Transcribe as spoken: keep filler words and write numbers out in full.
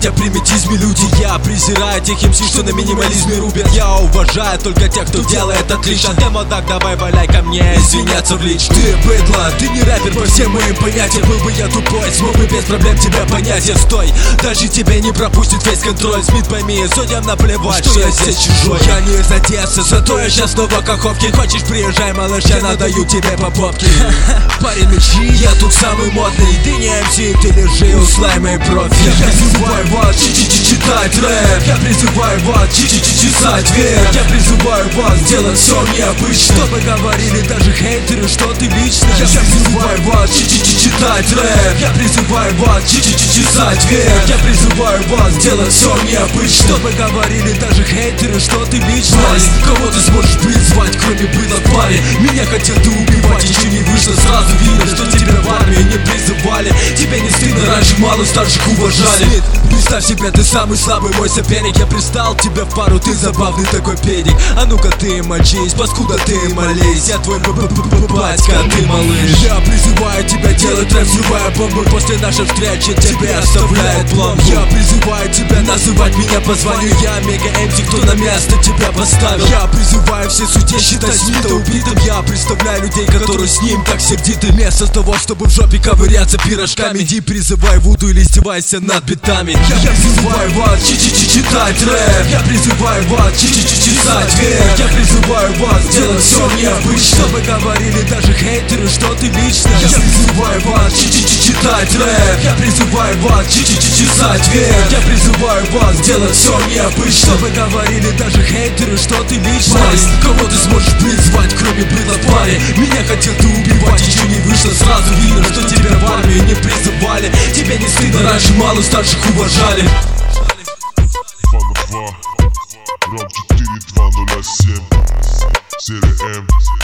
говорить о примитивизме люди. Я презираю тех эм си, что на минимализме рубят. Я уважаю только тех, кто делает отлично. Ты мудак, давай валяй ко мне извиняться в лич. Ты быдло, ты не рэпер по всем моим понятиям. Был бы я тупой, смог бы без проблем тебя понять. Я стой, даже тебе не пропустит весь контроль. Смит, пойми, судьям наплевать, что, что я здесь чужой. Я не из Одессы, зато я сейчас снова Каховки. Хочешь, приезжай, малыш, я надаю тебе по попке. Парень мечи, я тут самый модный. Ты не эм си, ты лежи, услай мои профи. Я призываю вас читать рэп. Я призываю вас чесать вверх. Я призываю вас делать все необычно. Чтобы говорили даже хейтеры, что ты лично. Я призываю вас читать рэп. Я призываю вас чесать вверх. Я призываю вас делать все необычно. Чтобы говорили даже хейтеры, что ты лично. Кого ты сможешь призвать, кроме было парень? Меня хотел ты убивать, еще не вышло. Сразу видно, что тебя в армии не призывали. Тебе не стыдно, раньше мало старших уважали. Смит, представь себе, ты самый слабый мой соперник. Я пристал тебе в пару, ты забавный такой педик. А ну-ка ты мочись, паскуда ты молись. Я твой батька, ты малыш. Я призываю тебя делать рэп, взрывая бомбы. После нашей встречи тебя оставляет пломбу. Я призываю тебя называть меня по званию. Я мега эм си, кто на место тебя поставил. Я призываю все судей считать Смита убитым. Я представляю людей, которые с ним так сердиты. Вместо того, чтобы в жопе ковыряться пирожками, иди призывай Вуду или издевайся над битами. Я призываю вас читать рэп. Я призываю вас чесать вверх. Я призываю вас делать все необычно. Чтобы говорили даже хейтеры, что ты лично. Я призываю вас читать рэп. Я призываю вас чесать вверх. Я призываю вас делать все необычно. Чтобы говорили даже хейтеры, что ты лично. Кого ты сможешь призвать, кроме было парень? Меня хотел ты убивать, еще не вышло. Сразу видно, что тебя в армию не призывали. Тебе не стыдно, раньше мало старших уважали. два на два, ром четыре два ноль семь, серия М.